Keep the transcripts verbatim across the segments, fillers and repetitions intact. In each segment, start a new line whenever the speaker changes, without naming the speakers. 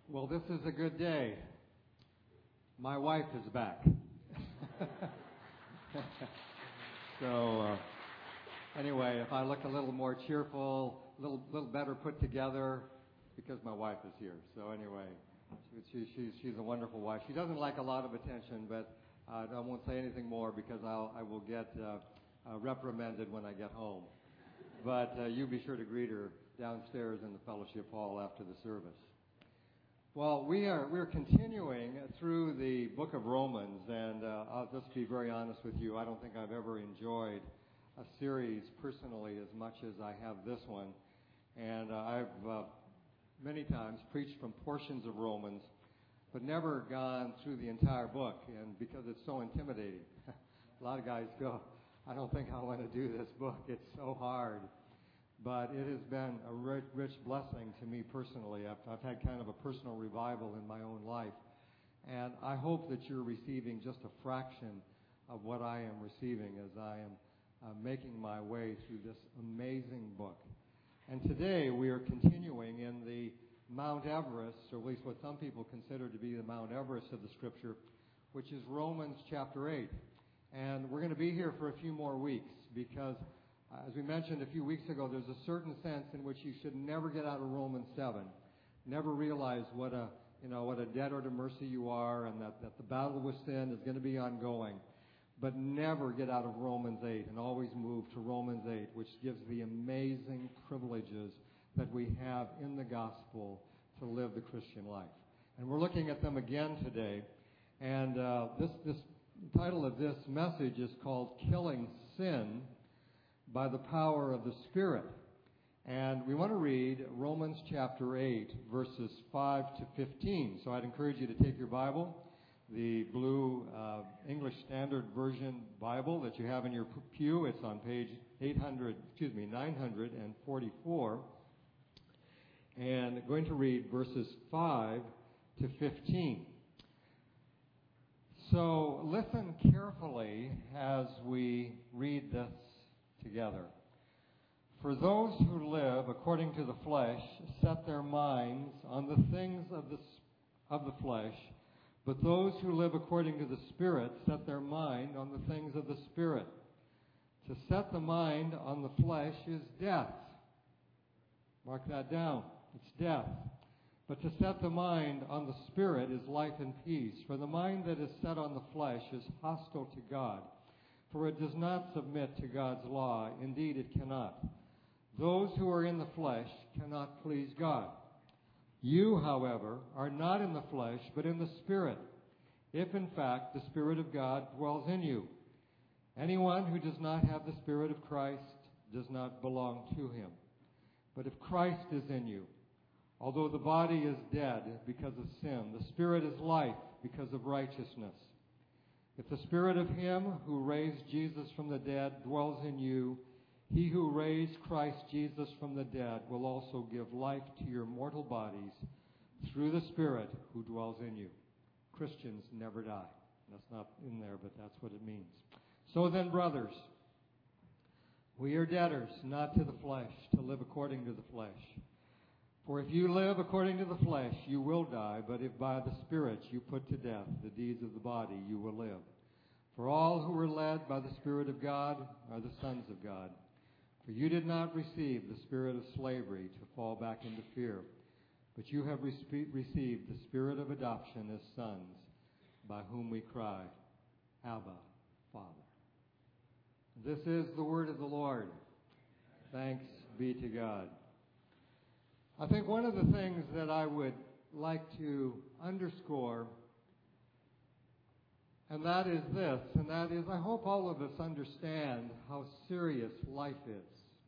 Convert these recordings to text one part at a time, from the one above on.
Well, this is a good day. My wife is back. so, uh, anyway, if I look a little more cheerful, a little, little better put together, because my wife is here. So anyway, she, she, she's, she's a wonderful wife. She doesn't like a lot of attention, but uh, I won't say anything more because I'll, I will get uh, uh, reprimanded when I get home. But uh, you be sure to greet her downstairs in the fellowship hall after the service. Well, we are we're continuing through the book of Romans, and uh, I'll just be very honest with you. I don't think I've ever enjoyed a series personally as much as I have this one. And uh, I've uh, many times preached from portions of Romans, but never gone through the entire book, and because it's so intimidating. A lot of guys go, I don't think I want to do this book. It's so hard. But it has been a rich, rich blessing to me personally. I've, I've had kind of a personal revival in my own life. And I hope that you're receiving just a fraction of what I am receiving as I am uh, making my way through this amazing book. And today we are continuing in the Mount Everest, or at least what some people consider to be the Mount Everest of the Scripture, which is Romans chapter eight. And we're going to be here for a few more weeks because, as we mentioned a few weeks ago, there's a certain sense in which you should never get out of Romans seven. Never realize what a, you know, what a debtor to mercy you are, and that, that the battle with sin is going to be ongoing. But never get out of Romans eight, and always move to Romans eight, which gives the amazing privileges that we have in the gospel to live the Christian life. And we're looking at them again today. And uh, this, this the title of this message is called Killing Sin by the Power of the Spirit. And we want to read Romans chapter eight, verses five to fifteen. So I'd encourage you to take your Bible, the blue uh, English Standard Version Bible that you have in your pew. It's on page eight hundred, excuse me, nine forty-four. And going to read verses five to fifteen. So listen carefully as we read this together. For those who live according to the flesh set their minds on the things of the of the flesh, but those who live according to the Spirit set their mind on the things of the Spirit. To set the mind on the flesh is death. Mark that down. It's death. But to set the mind on the Spirit is life and peace. For the mind that is set on the flesh is hostile to God, for it does not submit to God's law. Indeed, it cannot. Those who are in the flesh cannot please God. You, however, are not in the flesh, but in the Spirit, if in fact the Spirit of God dwells in you. Anyone who does not have the Spirit of Christ does not belong to him. But if Christ is in you, although the body is dead because of sin, the Spirit is life because of righteousness. If the Spirit of Him who raised Jesus from the dead dwells in you, He who raised Christ Jesus from the dead will also give life to your mortal bodies through the Spirit who dwells in you. Christians never die. That's not in there, but that's what it means. So then, brothers, we are debtors, not to the flesh, to live according to the flesh. For if you live according to the flesh, you will die, but if by the Spirit you put to death the deeds of the body, you will live. For all who are led by the Spirit of God are the sons of God. For you did not receive the spirit of slavery to fall back into fear, but you have re- received the Spirit of adoption as sons, by whom we cry, Abba, Father. This is the word of the Lord. Thanks be to God. I think one of the things that I would like to underscore, and that is this, and that is I hope all of us understand how serious life is.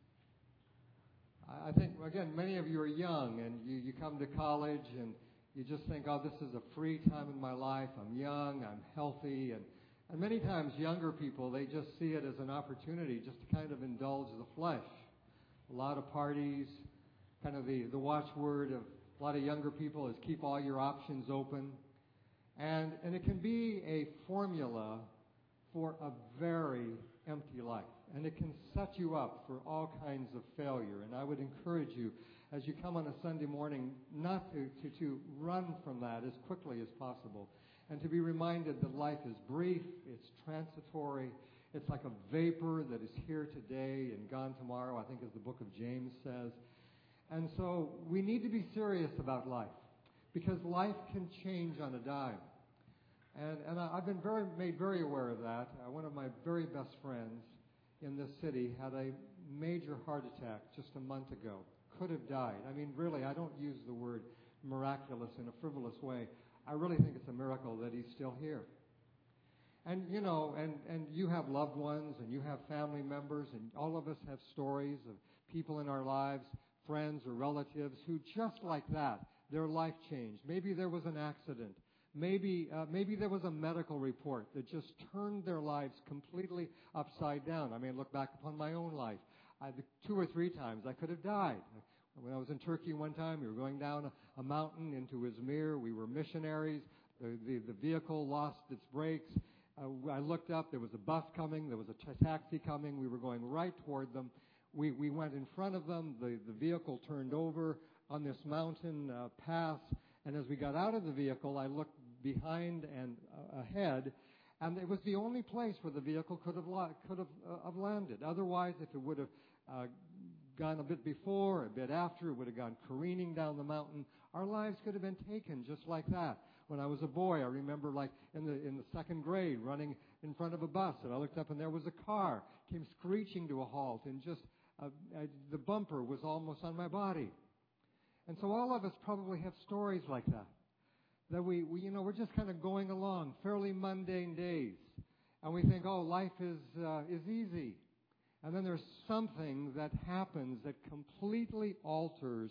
I think, again, many of you are young, and you, you come to college, and you just think, oh, this is a free time in my life. I'm young, I'm healthy, and, and many times younger people, they just see it as an opportunity just to kind of indulge the flesh. A lot of parties. Kind of the, the watchword of a lot of younger people is keep all your options open. And, and it can be a formula for a very empty life. And it can set you up for all kinds of failure. And I would encourage you, as you come on a Sunday morning, not to, to, to run from that as quickly as possible. And to be reminded that life is brief, it's transitory, it's like a vapor that is here today and gone tomorrow, I think as the book of James says. And so we need to be serious about life, because life can change on a dime. And, and I, I've been very made very aware of that. Uh, one of my very best friends in this city had a major heart attack just a month ago. Could have died. I mean, really, I don't use the word miraculous in a frivolous way. I really think it's a miracle that he's still here. And, you know, and, and you have loved ones and you have family members, and all of us have stories of people in our lives, friends or relatives, who just like that, their life changed. Maybe there was an accident. Maybe uh, maybe there was a medical report that just turned their lives completely upside down. I mean, look back upon my own life. I, two or three times I could have died. When I was in Turkey one time, we were going down a, a mountain into Izmir. We were missionaries. The, the, the vehicle lost its brakes. Uh, I looked up. There was a bus coming. There was a t- taxi coming. We were going right toward them. We, we went in front of them. The, the vehicle turned over on this mountain uh, pass. And as we got out of the vehicle, I looked behind and uh, ahead, and it was the only place where the vehicle could have la- could have, uh, have landed. Otherwise, if it would have uh, gone a bit before, a bit after, it would have gone careening down the mountain. Our lives could have been taken just like that. When I was a boy, I remember, like in the in the second grade, running in front of a bus, and I looked up, and there was a car came screeching to a halt, and just uh, I, the bumper was almost on my body. And so all of us probably have stories like that. That we, we, you know, we're just kind of going along, fairly mundane days, and we think, oh, life is uh, is easy, and then there's something that happens that completely alters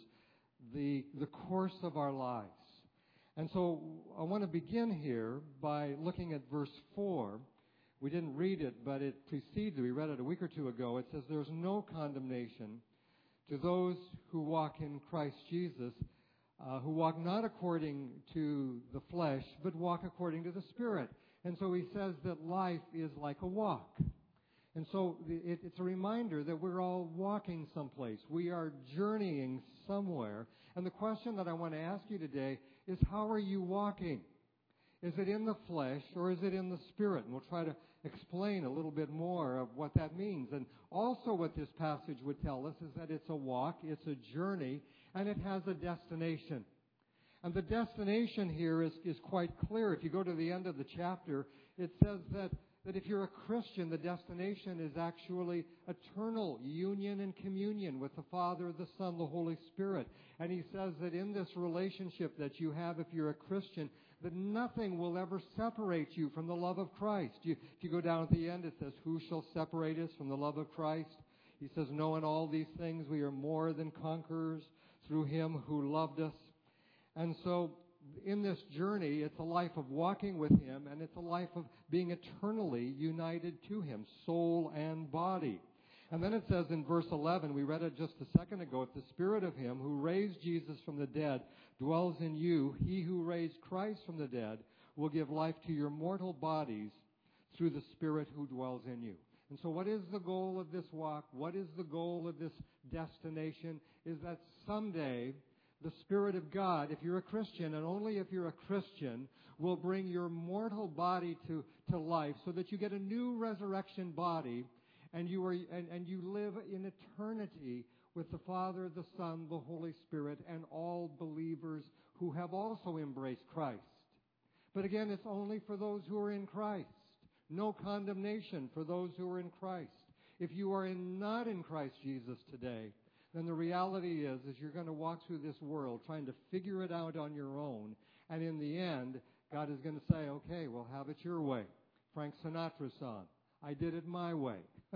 the the course of our lives. And so I want to begin here by looking at verse four. We didn't read it, but it precedes it. We read it a week or two ago. It says, "There's no condemnation to those who walk in Christ Jesus." Uh, who walk not according to the flesh, but walk according to the Spirit. And so he says that life is like a walk. And so it, it's a reminder that we're all walking someplace. We are journeying somewhere. And the question that I want to ask you today is, how are you walking? Is it in the flesh or is it in the Spirit? And we'll try to explain a little bit more of what that means. And also what this passage would tell us is that it's a walk, it's a journey, and it has a destination. And the destination here is, is quite clear. If you go to the end of the chapter, it says that, that if you're a Christian, the destination is actually eternal union and communion with the Father, the Son, the Holy Spirit. And he says that in this relationship that you have, if you're a Christian, that nothing will ever separate you from the love of Christ. You, if you go down at the end, it says, "Who shall separate us from the love of Christ?" He says, "No, in all these things we are more than conquerors through him who loved us." And so in this journey, it's a life of walking with him, and it's a life of being eternally united to him, soul and body. And then it says in verse eleven, we read it just a second ago, "If the Spirit of him who raised Jesus from the dead dwells in you, he who raised Christ from the dead will give life to your mortal bodies through the Spirit who dwells in you." And so what is the goal of this walk? What is the goal of this destination? Is that someday the Spirit of God, if you're a Christian, and only if you're a Christian, will bring your mortal body to, to life so that you get a new resurrection body, and you are and, and you live in eternity with the Father, the Son, the Holy Spirit, and all believers who have also embraced Christ. But again, it's only for those who are in Christ. No condemnation for those who are in Christ. If you are in, not in Christ Jesus today, then the reality is, is you're going to walk through this world trying to figure it out on your own. And in the end, God is going to say, "Okay, well, have it your way." Frank Sinatra song, "I did it my way."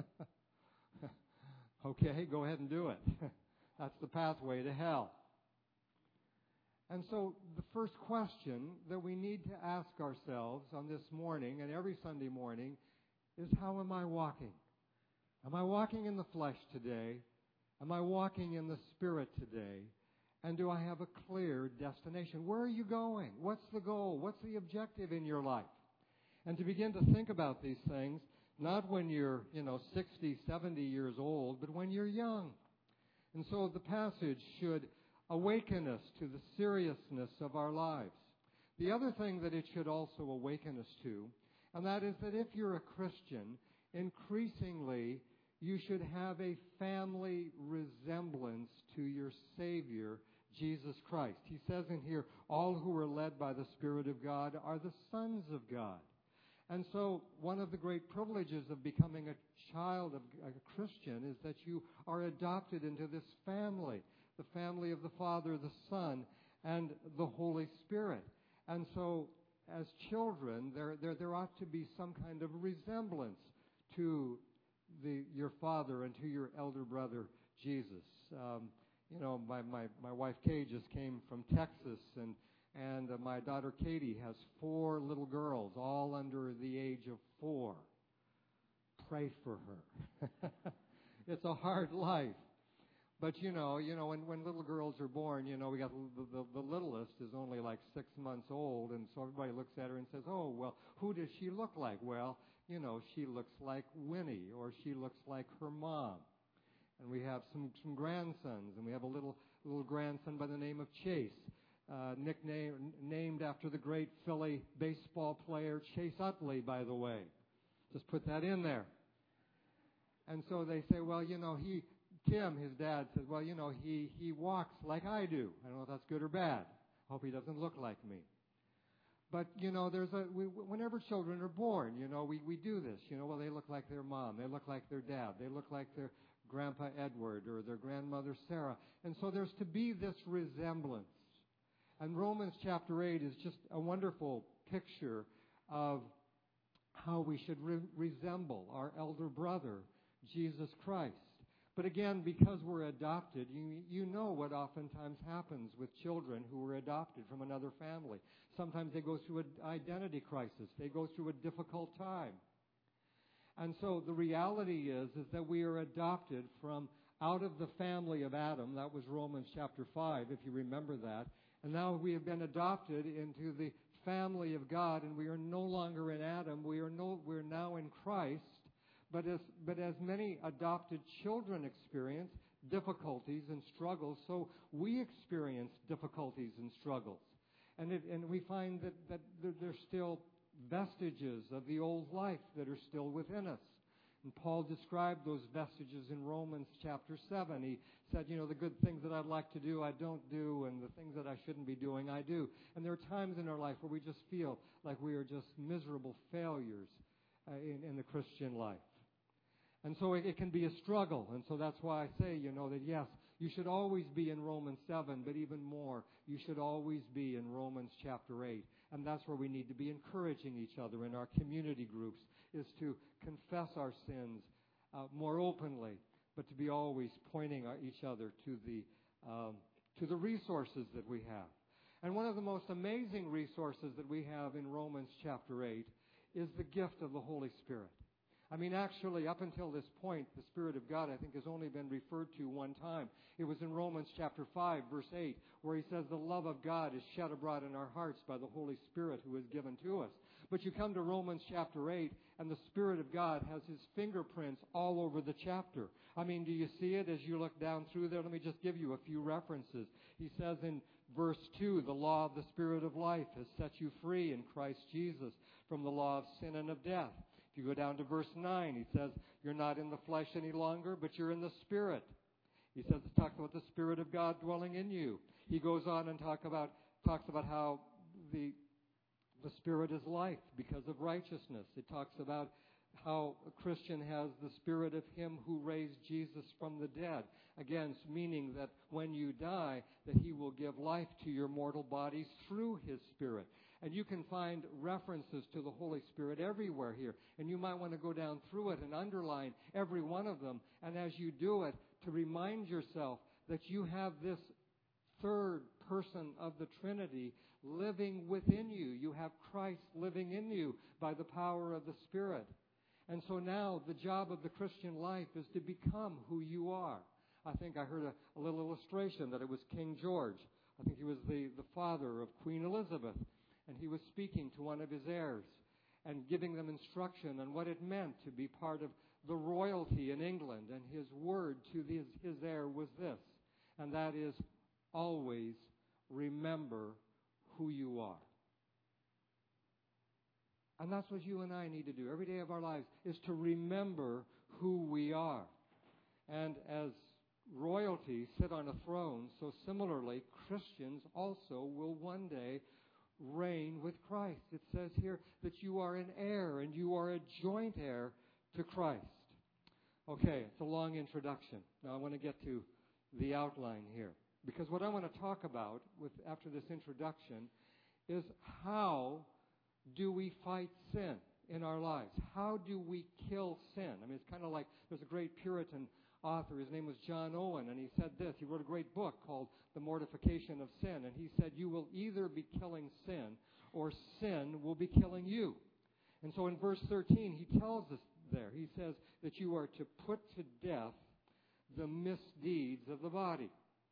Okay, go ahead and do it. That's the pathway to hell. And so the first question that we need to ask ourselves on this morning and every Sunday morning is, how am I walking? Am I walking in the flesh today? Am I walking in the Spirit today? And do I have a clear destination? Where are you going? What's the goal? What's the objective in your life? And to begin to think about these things, not when you're, you know, sixty, seventy years old, but when you're young. And so the passage should awaken us to the seriousness of our lives. The other thing that it should also awaken us to, and that is that if you're a Christian, increasingly you should have a family resemblance to your Savior, Jesus Christ. He says in here, all who are led by the Spirit of God are the sons of God. And so one of the great privileges of becoming a child of a Christian is that you are adopted into this family, the family of the Father, the Son, and the Holy Spirit. And so as children, there, there, there ought to be some kind of resemblance to the, your father and to your elder brother, Jesus. Um, you know, my, my, my wife Kay just came from Texas, and And uh, my daughter Katie has four little girls, all under the age of four. Pray for her. It's a hard life. But, you know, you know, when, when little girls are born, you know, we got the, the, the littlest is only like six months old, and so everybody looks at her and says, oh, well, who does she look like? Well, you know, she looks like Winnie, or she looks like her mom. And we have some, some grandsons, and we have a little little grandson by the name of Chase. Uh, nickname named after the great Philly baseball player Chase Utley, by the way. Just put that in there. And so they say, well, you know, he, Tim, his dad, says, well, you know, he, he walks like I do. I don't know if that's good or bad. Hope he doesn't look like me. But, you know, there's a, we, whenever children are born, you know, we, we do this. You know, well, they look like their mom. They look like their dad. They look like their grandpa Edward or their grandmother Sarah. And so there's to be this resemblance. And Romans chapter eight is just a wonderful picture of how we should re- resemble our elder brother, Jesus Christ. But again, because we're adopted, you, you know what oftentimes happens with children who are adopted from another family. Sometimes they go through an identity crisis. They go through a difficult time. And so the reality is, is that we are adopted from out of the family of Adam. That was Romans chapter five, if you remember that. And now we have been adopted into the family of God, and we are no longer in Adam. We are no, we're now in Christ. But as, but as many adopted children experience difficulties and struggles, so we experience difficulties and struggles. And, it, and we find that, that there's still vestiges of the old life that are still within us. And Paul described those vestiges in Romans chapter seven. He said, you know, the good things that I'd like to do, I don't do, and the things that I shouldn't be doing, I do. And there are times in our life where we just feel like we are just miserable failures uh, in, in the Christian life. And so it, it can be a struggle. And so that's why I say, you know, that yes, you should always be in Romans seven, but even more, you should always be in Romans chapter eight. And that's where we need to be encouraging each other in our community groups, is to confess our sins uh, more openly, but to be always pointing our, each other to the um, to the resources that we have. And one of the most amazing resources that we have in Romans chapter eight is the gift of the Holy Spirit. I mean, actually, up until this point, the Spirit of God, I think, has only been referred to one time. It was in Romans chapter five, verse eight, where he says, the love of God is shed abroad in our hearts by the Holy Spirit who is given to us. But you come to Romans chapter eight, and the Spirit of God has his fingerprints all over the chapter. I mean, do you see it as you look down through there? Let me just give you a few references. He says in verse two, the law of the Spirit of life has set you free in Christ Jesus from the law of sin and of death. If you go down to verse nine, he says, you're not in the flesh any longer, but you're in the Spirit. He says, it talks about the Spirit of God dwelling in you. He goes on and talk about, talks about how the, the Spirit is life because of righteousness. It talks about how a Christian has the Spirit of him who raised Jesus from the dead. Again, meaning that when you die, that he will give life to your mortal bodies through his Spirit. And you can find references to the Holy Spirit everywhere here. And you might want to go down through it and underline every one of them. And as you do it, to remind yourself that you have this third person of the Trinity living within you. You have Christ living in you by the power of the Spirit. And so now the job of the Christian life is to become who you are. I think I heard a, a little illustration that it was King George. I think he was the, the father of Queen Elizabeth. And he was speaking to one of his heirs. and giving them instruction on what it meant to be part of the royalty in England. And his word to his, his heir was this, and that is, always remember who you are. And that's what you and I need to do every day of our lives, is to remember who we are. And as royalty sit on a throne, so similarly, Christians also will one day reign with Christ. It says here that you are an heir, and you are a joint heir to Christ. Okay, it's a long introduction. Now I want to get to the outline here. Because what I want to talk about with after this introduction is how do we fight sin in our lives? How do we kill sin? I mean, it's kind of like there's a great Puritan author. His name was John Owen, and he said this. He wrote a great book called The Mortification of Sin, and he said, you will either be killing sin or sin will be killing you. And so in verse thirteen, he tells us there, he says that you are to put to death the misdeeds of the body.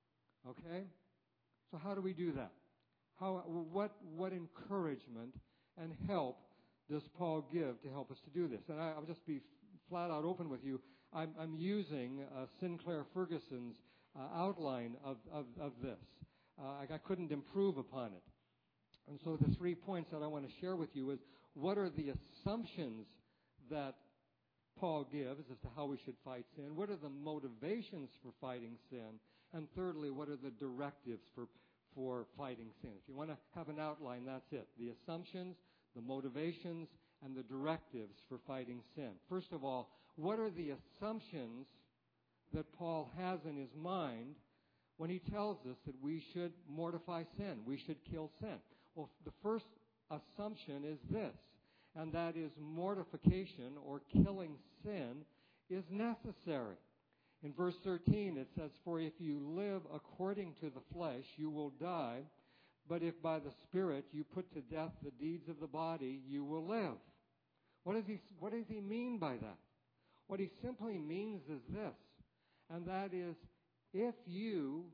Okay? So how do we do that? How, what, what encouragement and help does Paul give to help us to do this? And I, I'll just be flat out open with you. I'm, I'm using uh, Sinclair Ferguson's uh, outline of, of, of this. Uh, I, I couldn't improve upon it. And so the three points that I want to share with you is, what are the assumptions that Paul gives as to how we should fight sin? What are the motivations for fighting sin? And thirdly, what are the directives for, for fighting sin? If you want to have an outline, that's it. The assumptions, the motivations, and the directives for fighting sin. First of all, what are the assumptions that Paul has in his mind when he tells us that we should mortify sin, we should kill sin? Well, the first assumption is this, and that is mortification or killing sin is necessary. In verse thirteen, it says, for if you live according to the flesh, you will die, but if by the Spirit you put to death the deeds of the body, you will live. What does he, what does he mean by that? What he simply means is this, and that is, if you,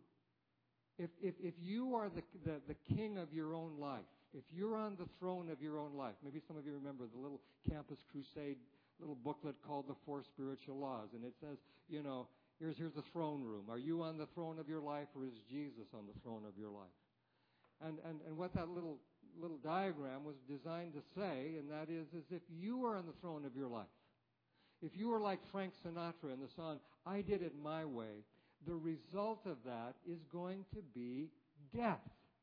if, if, if you are the, the, the king of your own life, if you're on the throne of your own life, maybe some of you remember the little Campus Crusade little booklet called The Four Spiritual Laws, and it says, you know, here's, here's the throne room. Are you on the throne of your life, or is Jesus on the throne of your life? And, and, and what that little, little diagram was designed to say, and that is, is if you are on the throne of your life, if you are like Frank Sinatra in the song, I Did It My Way, the result of that is going to be death.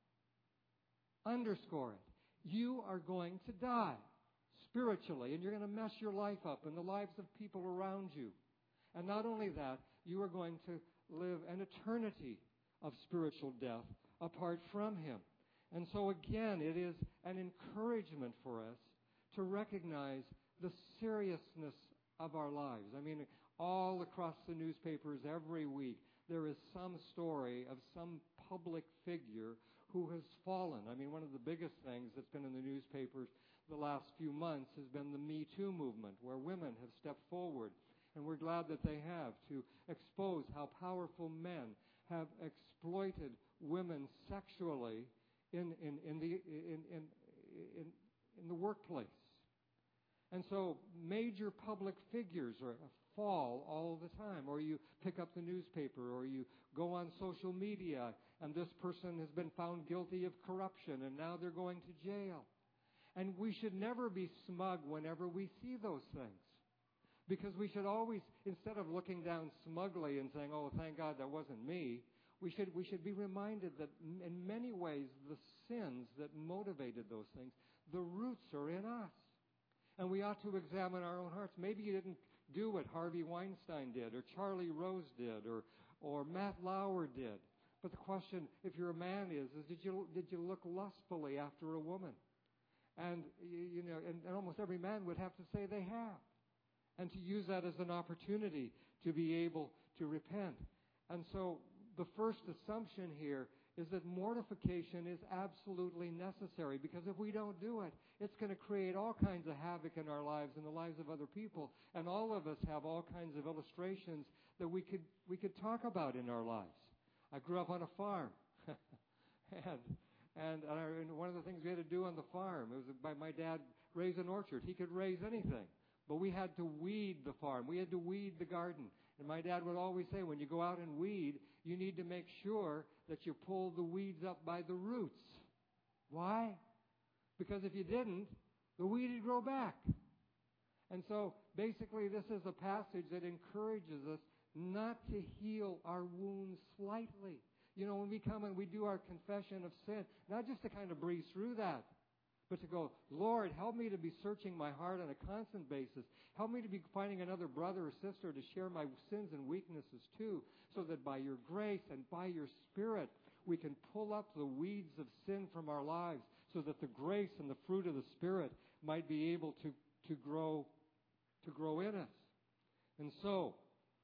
Underscore it. You are going to die spiritually, and you're going to mess your life up and the lives of people around you. And not only that, you are going to live an eternity of spiritual death apart from Him. And so again, it is an encouragement for us to recognize the seriousness of our lives. I mean, all across the newspapers every week, there is some story of some public figure who has fallen. I mean, one of the biggest things that's been in the newspapers the last few months has been the Me Too movement, where women have stepped forward, and we're glad that they have, to expose how powerful men have exploited women sexually in in in the in in in, in the workplace. And so major public figures are fall all the time, or you pick up the newspaper, or you go on social media, and this person has been found guilty of corruption, and now they're going to jail. And we should never be smug whenever we see those things, because we should always, instead of looking down smugly and saying, oh, thank God that wasn't me, we should we should be reminded that in many ways the sins that motivated those things, the roots are in us. And we ought to examine our own hearts. Maybe you didn't do what Harvey Weinstein did, or Charlie Rose did, or or Matt Lauer did. But the question, if you're a man, is, is did you did you look lustfully after a woman? And you, you know, and, and almost every man would have to say they have, and to use that as an opportunity to be able to repent. And so the first assumption here is that mortification is absolutely necessary, because if we don't do it, it's going to create all kinds of havoc in our lives and the lives of other people. And all of us have all kinds of illustrations that we could we could talk about in our lives. I grew up on a farm, and and, I, and one of the things we had to do on the farm, it was by my dad raise an orchard. He could raise anything. But we had to weed the farm. We had to weed the garden. And my dad would always say, when you go out and weed, you need to make sure that you pull the weeds up by the roots. Why? Because if you didn't, the weed would grow back. And so basically this is a passage that encourages us not to heal our wounds slightly. You know, when we come and we do our confession of sin, not just to kind of breeze through that, but to go, Lord, help me to be searching my heart on a constant basis. Help me to be finding another brother or sister to share my sins and weaknesses too, so that by your grace and by your Spirit, we can pull up the weeds of sin from our lives, so that the grace and the fruit of the Spirit might be able to, to grow, to grow in us. And so,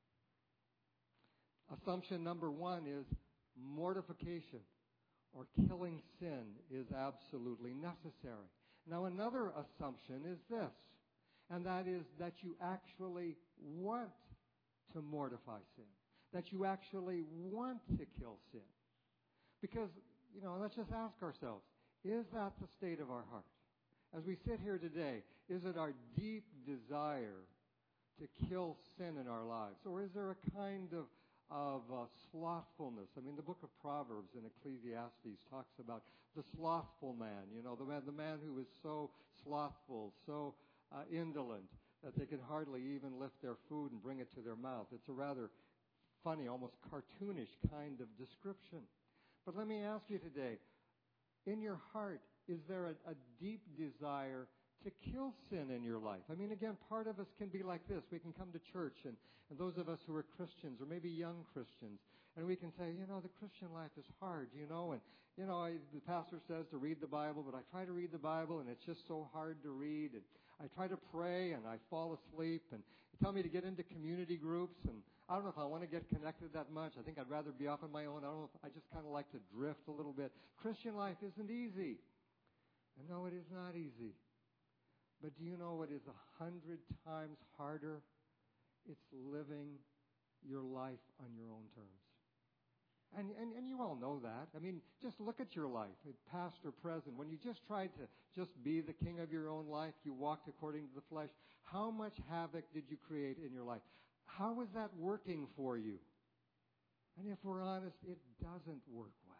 assumption number one is mortification, or killing sin, is absolutely necessary. Now, another assumption is this, and that is that you actually want to mortify sin, that you actually want to kill sin. Because, you know, let's just ask ourselves, is that the state of our heart? As we sit here today, is it our deep desire to kill sin in our lives? Or is there a kind of of uh, slothfulness? I mean, the book of Proverbs in Ecclesiastes talks about the slothful man, you know, the man, the man who is so slothful, so uh, indolent, that they can hardly even lift their food and bring it to their mouth. It's a rather funny, almost cartoonish kind of description. But let me ask you today, in your heart, is there a, a deep desire to kill sin in your life? I mean, again, part of us can be like this. We can come to church, and, and those of us who are Christians, or maybe young Christians, and we can say, you know, the Christian life is hard, you know, and, you know, I, the pastor says to read the Bible, but I try to read the Bible, and it's just so hard to read, and I try to pray, and I fall asleep, and you tell me to get into community groups, and I don't know if I want to get connected that much. I think I'd rather be off on my own. I don't know if I just kind of like to drift a little bit. Christian life isn't easy. And no, it is not easy. But do you know what is a hundred times harder? It's living your life on your own terms. And, and and you all know that. I mean, just look at your life, past or present. When you just tried to just be the king of your own life, you walked according to the flesh. How much havoc did you create in your life? How is that working for you? And if we're honest, it doesn't work well.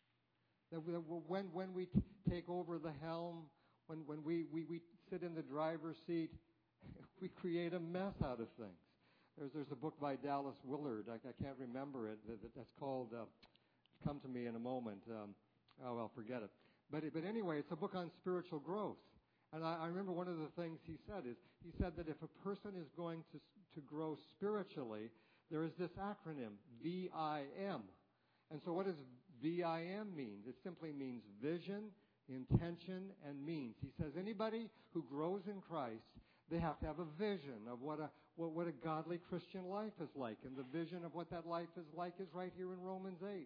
That when when we take over the helm, when when we, we, we sit in the driver's seat, we create a mess out of things. There's there's a book by Dallas Willard. I, I can't remember it. That, that's called uh, "Come to Me in a Moment." Um, oh well, forget it. But but anyway, it's a book on spiritual growth. And I, I remember one of the things he said is he said that if a person is going to to grow spiritually, there is this acronym V I M. And so what does V I M mean? It simply means vision, intention, and means. He says anybody who grows in Christ, they have to have a vision of what a what, what a godly Christian life is like. And the vision of what that life is like is right here in Romans eight.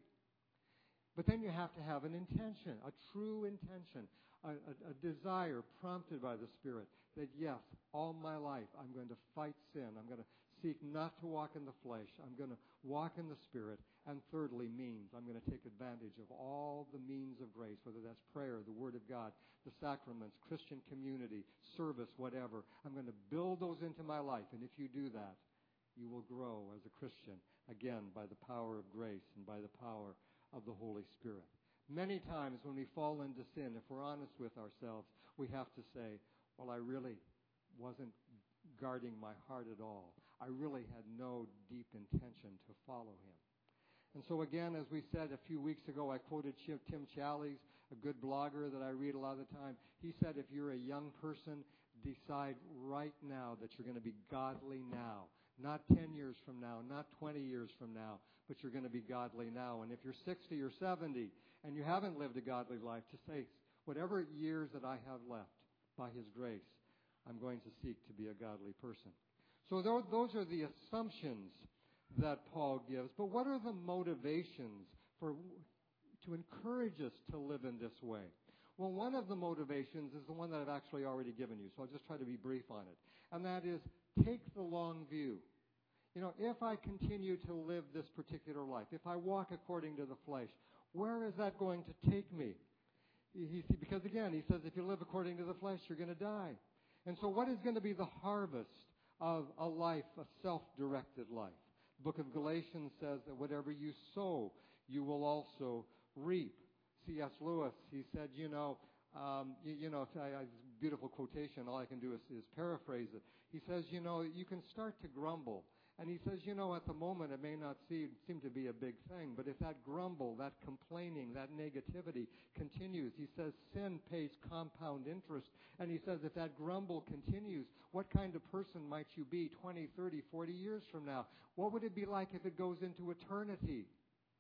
But then you have to have an intention, a true intention, a, a, a desire prompted by the Spirit that, yes, all my life I'm going to fight sin. I'm going to seek not to walk in the flesh. I'm going to walk in the Spirit. And thirdly, means. I'm going to take advantage of all the means of grace, whether that's prayer, the Word of God, the sacraments, Christian community, service, whatever. I'm going to build those into my life. And if you do that, you will grow as a Christian, again, by the power of grace and by the power of the Holy Spirit. Many times when we fall into sin, if we're honest with ourselves, we have to say, well, I really wasn't guarding my heart at all. I really had no deep intention to follow Him. And so again, as we said a few weeks ago, I quoted Tim Challies, a good blogger that I read a lot of the time. He said, if you're a young person, decide right now that you're going to be godly now. Not ten years from now, not twenty years from now, but you're going to be godly now. And if you're sixty or seventy and you haven't lived a godly life, to say, whatever years that I have left, by His grace, I'm going to seek to be a godly person. So those are the assumptions that Paul gives. But what are the motivations for to encourage us to live in this way? Well, one of the motivations is the one that I've actually already given you, so I'll just try to be brief on it. And that is, take the long view. You know, if I continue to live this particular life, if I walk according to the flesh, where is that going to take me? He, he, because again, he says, if you live according to the flesh, you're going to die. And so what is going to be the harvest of a life, a self-directed life? The book of Galatians says that whatever you sow, you will also reap. C S Lewis, he said, you know, um, you, you know, I, I, beautiful quotation, all I can do is, is paraphrase it. He says, you know, you can start to grumble. And he says, you know, at the moment it may not seem, seem to be a big thing, but if that grumble, that complaining, that negativity continues, he says sin pays compound interest. And he says if that grumble continues, what kind of person might you be twenty, thirty, forty years from now? What would it be like if it goes into eternity?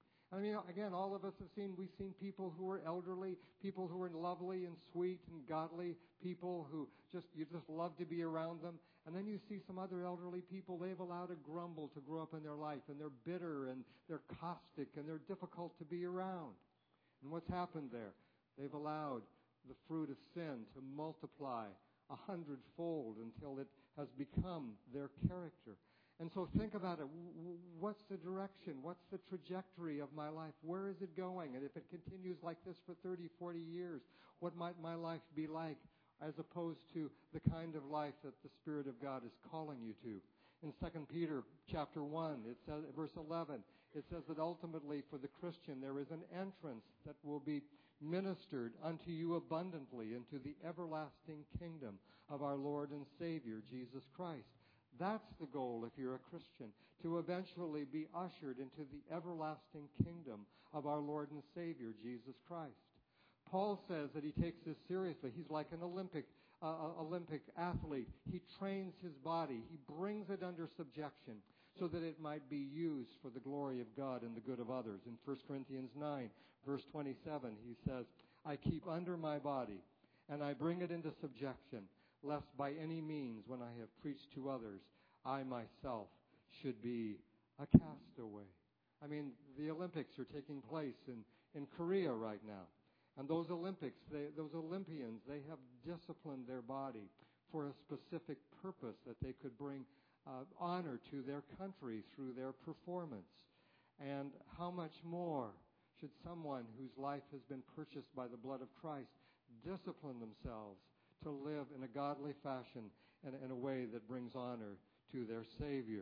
I mean, again, all of us have seen, we've seen people who are elderly, people who are lovely and sweet and godly, people who just, you just love to be around them. And then you see some other elderly people, they've allowed a grumble to grow up in their life, and they're bitter and they're caustic and they're difficult to be around. And what's happened there? They've allowed the fruit of sin to multiply a hundredfold until it has become their character. And so think about it. What's the direction? What's the trajectory of my life? Where is it going? And if it continues like this for thirty, forty years, what might my life be like as opposed to the kind of life that the Spirit of God is calling you to? In Second Peter chapter one, it says, verse eleven, it says that ultimately for the Christian there is an entrance that will be ministered unto you abundantly into the everlasting kingdom of our Lord and Savior, Jesus Christ. That's the goal if you're a Christian, to eventually be ushered into the everlasting kingdom of our Lord and Savior, Jesus Christ. Paul says that he takes this seriously. He's like an Olympic uh, Olympic athlete. He trains his body. He brings it under subjection so that it might be used for the glory of God and the good of others. In First Corinthians nine, verse twenty-seven, he says, I keep under my body, and I bring it into subjection, lest by any means, when I have preached to others, I myself should be a castaway. I mean, the Olympics are taking place in, in Korea right now. And those Olympics, they, those Olympians, they have disciplined their body for a specific purpose that they could bring uh, honor to their country through their performance. And how much more should someone whose life has been purchased by the blood of Christ discipline themselves to live in a godly fashion and in a way that brings honor to their Savior?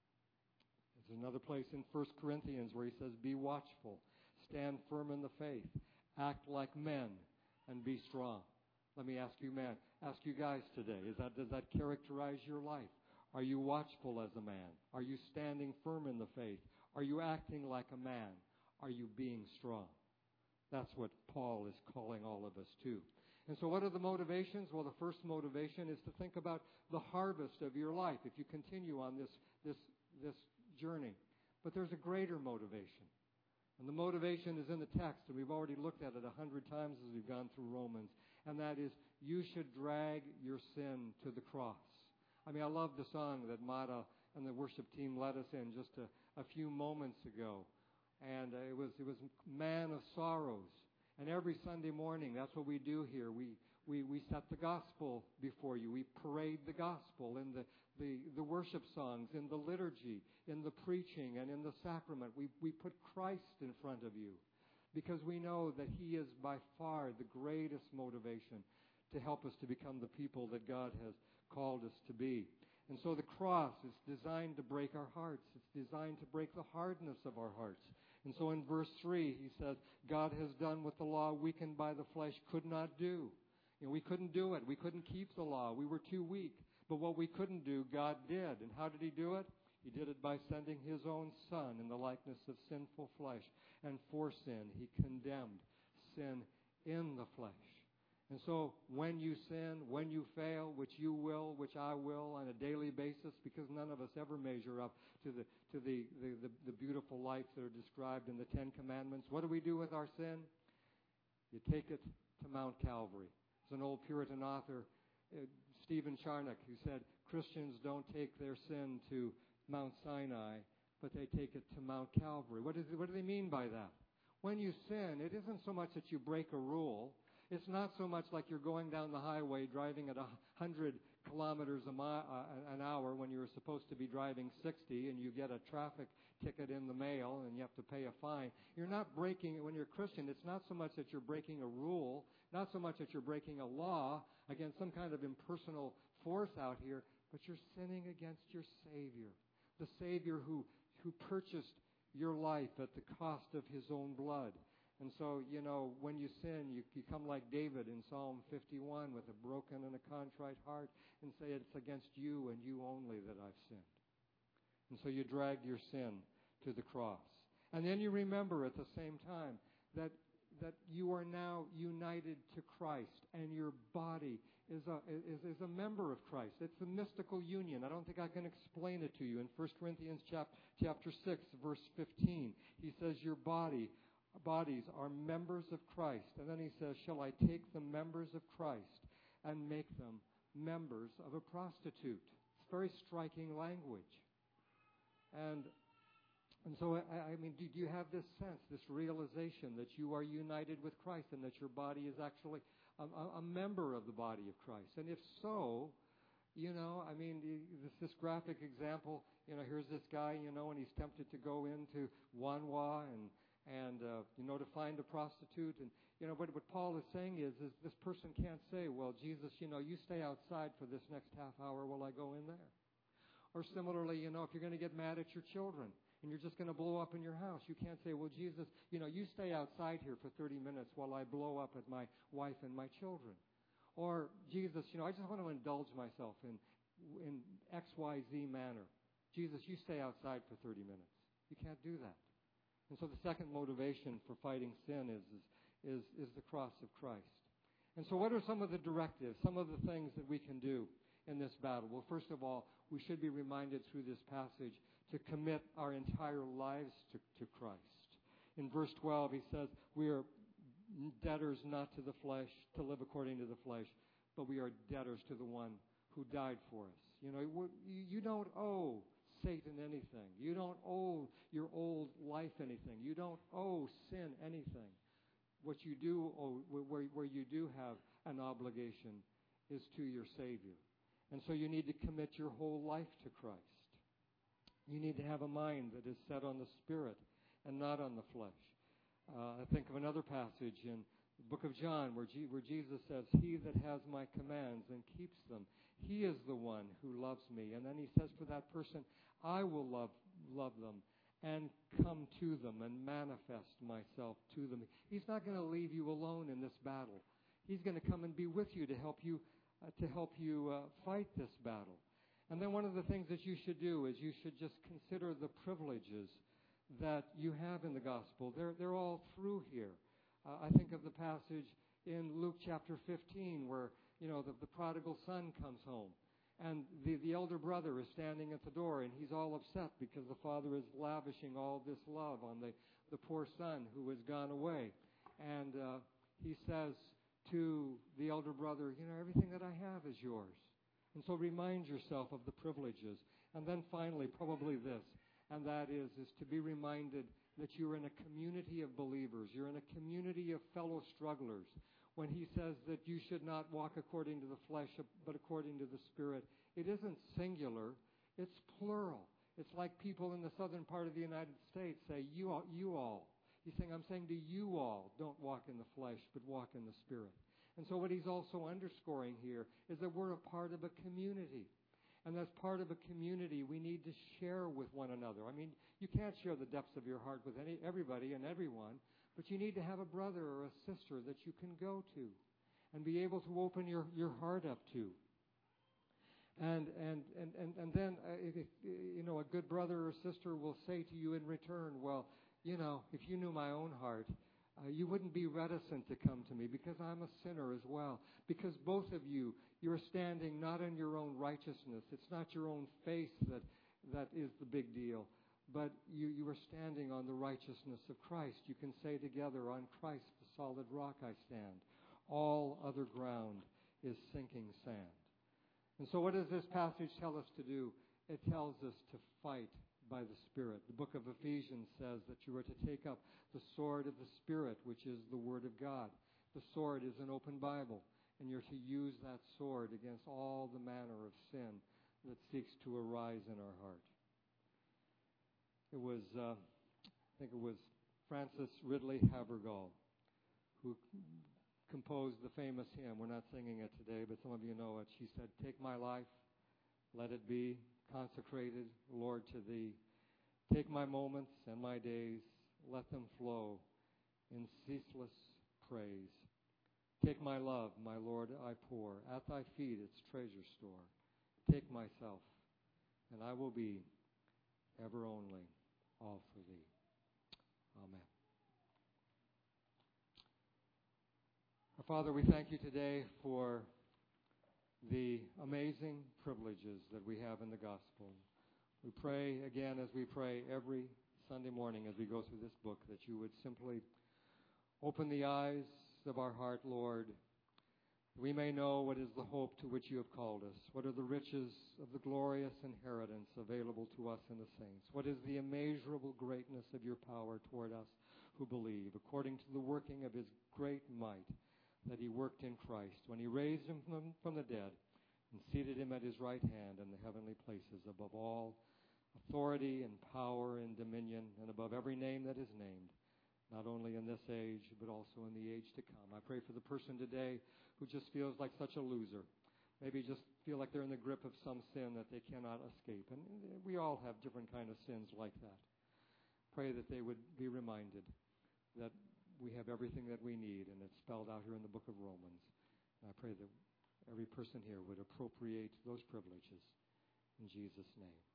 There's another place in First Corinthians where he says, be watchful, stand firm in the faith, act like men, and be strong. Let me ask you, man, ask you guys today, is that, does that characterize your life? Are you watchful as a man? Are you standing firm in the faith? Are you acting like a man? Are you being strong? That's what Paul is calling all of us to. And so what are the motivations? Well, the first motivation is to think about the harvest of your life if you continue on this, this, this journey. But there's a greater motivation. And the motivation is in the text, and we've already looked at it a hundred times as we've gone through Romans, and that is, you should drag your sin to the cross. I mean, I love the song that Mata and the worship team led us in just a, a few moments ago. And uh, it was it was Man of Sorrows. And every Sunday morning, that's what we do here. We we, we set the gospel before you. We parade the gospel in the, the, the worship songs, in the liturgy, in the preaching, and in the sacrament. We, we put Christ in front of you because we know that He is by far the greatest motivation to help us to become the people that God has called us to be. And so the cross is designed to break our hearts. It's designed to break the hardness of our hearts. And so in verse three, he says, God has done what the law weakened by the flesh could not do. You know, we couldn't do it. We couldn't keep the law. We were too weak. But what we couldn't do, God did. And how did He do it? He did it by sending His own Son in the likeness of sinful flesh. And for sin, He condemned sin in the flesh. And so when you sin, when you fail, which you will, which I will on a daily basis, because none of us ever measure up to the to the, the, the, the beautiful life that are described in the Ten Commandments, what do we do with our sin? You take it to Mount Calvary. There's an old Puritan author, uh, Stephen Charnock, who said, Christians don't take their sin to Mount Sinai, but they take it to Mount Calvary. What, is, what do they mean by that? When you sin, it isn't so much that you break a rule. It's not so much like you're going down the highway driving at one hundred kilometers a mi- uh, an hour when you're supposed to be driving sixty, and you get a traffic ticket in the mail and you have to pay a fine. You're not breaking, when you're a Christian, it's not so much that you're breaking a rule, not so much that you're breaking a law against some kind of impersonal force out here, but you're sinning against your Savior, the Savior who, who purchased your life at the cost of His own blood. And so, you know, when you sin, you become like David in Psalm fifty-one with a broken and a contrite heart and say, it's against you and you only that I've sinned. And so you drag your sin to the cross. And then you remember at the same time that that you are now united to Christ, and your body is a, is, is a member of Christ. It's a mystical union. I don't think I can explain it to you. In First Corinthians chap, chapter six, verse fifteen, he says your body, bodies are members of Christ. And then he says, shall I take the members of Christ and make them members of a prostitute? It's very striking language. And And so, I, I mean, do, do you have this sense, this realization that you are united with Christ and that your body is actually a, a, a member of the body of Christ? And if so, you know, I mean, this, this graphic example, you know, here's this guy, you know, and he's tempted to go into Wanwa and, and uh, you know, to find a prostitute. And, you know, what, what Paul is saying is, is this person can't say, well, Jesus, you know, you stay outside for this next half hour while I go in there. Or similarly, you know, if you're going to get mad at your children, and you're just going to blow up in your house, you can't say, well, Jesus, you know, you stay outside here for thirty minutes while I blow up at my wife and my children. Or, Jesus, you know, I just want to indulge myself in in X Y Z manner. Jesus, you stay outside for thirty minutes. You can't do that. And so the second motivation for fighting sin is, is, is, is the cross of Christ. And so what are some of the directives, some of the things that we can do in this battle? Well, first of all, we should be reminded through this passage to commit our entire lives to, to Christ. In verse twelve, he says, we are debtors not to the flesh, to live according to the flesh, but we are debtors to the one who died for us. You know, you don't owe Satan anything. You don't owe your old life anything. You don't owe sin anything. What you do owe, where, where you do have an obligation, is to your Savior. And so you need to commit your whole life to Christ. You need to have a mind that is set on the Spirit and not on the flesh. Uh, I think of another passage in the book of John where, G- where Jesus says, he that has my commands and keeps them, he is the one who loves me. And then he says for that person, I will love, love them and come to them and manifest myself to them. He's not going to leave you alone in this battle. He's going to come and be with you to help you Uh, to help you uh, fight this battle. And then one of the things that you should do is you should just consider the privileges that you have in the gospel. They're, they're all through here. Uh, I think of the passage in Luke chapter fifteen where, you know, the, the prodigal son comes home. And the, the elder brother is standing at the door, and he's all upset because the father is lavishing all this love on the, the poor son who has gone away. And uh, he says to the elder brother, you know, everything that I have is yours. And so remind yourself of the privileges. And then finally, probably this, and that is, is to be reminded that you're in a community of believers. You're in a community of fellow strugglers. When he says that you should not walk according to the flesh, but according to the Spirit, it isn't singular, it's plural. It's like people in the southern part of the United States say, you all, you all. He's saying, I'm saying to you all, don't walk in the flesh, but walk in the Spirit. And so what he's also underscoring here is that we're a part of a community. And as part of a community, we need to share with one another. I mean, you can't share the depths of your heart with any everybody and everyone, but you need to have a brother or a sister that you can go to and be able to open your, your heart up to. And and, and, and, and then, uh, if, you know, a good brother or sister will say to you in return, well, you know, if you knew my own heart, uh, you wouldn't be reticent to come to me because I'm a sinner as well. Because both of you, you're standing not in your own righteousness. It's not your own faith that that is the big deal. But you, you are standing on the righteousness of Christ. You can say together, on Christ the solid rock I stand. All other ground is sinking sand. And so what does this passage tell us to do? It tells us to fight by the Spirit. The book of Ephesians says that you are to take up the sword of the Spirit, which is the Word of God. The sword is an open Bible. and you're to use that sword against all the manner of sin that seeks to arise in our heart. It was, uh, I think it was Frances Ridley Havergal who composed the famous hymn. We're not singing it today, but some of you know it. She said, "Take my life, let it be consecrated, Lord, to Thee. Take my moments and my days, let them flow in ceaseless praise. Take my love, my Lord, I pour at Thy feet its treasure store. Take myself, and I will be ever only all for Thee." Amen. Our Father, we thank You today for the amazing privileges that we have in the gospel. We pray again, as we pray every Sunday morning as we go through this book, that You would simply open the eyes of our heart, Lord, that we may know what is the hope to which You have called us. What are the riches of the glorious inheritance available to us in the saints? What is the immeasurable greatness of Your power toward us who believe, according to the working of His great might that He worked in Christ when He raised Him from, from the dead and seated Him at His right hand in the heavenly places, above all authority and power and dominion, and above every name that is named, not only in this age, but also in the age to come. I pray for the person today who just feels like such a loser, maybe just feel like they're in the grip of some sin that they cannot escape. And we all have different kind of sins like that. Pray that they would be reminded that we have everything that we need, and it's spelled out here in the book of Romans. And I pray that every person here would appropriate those privileges in Jesus' name.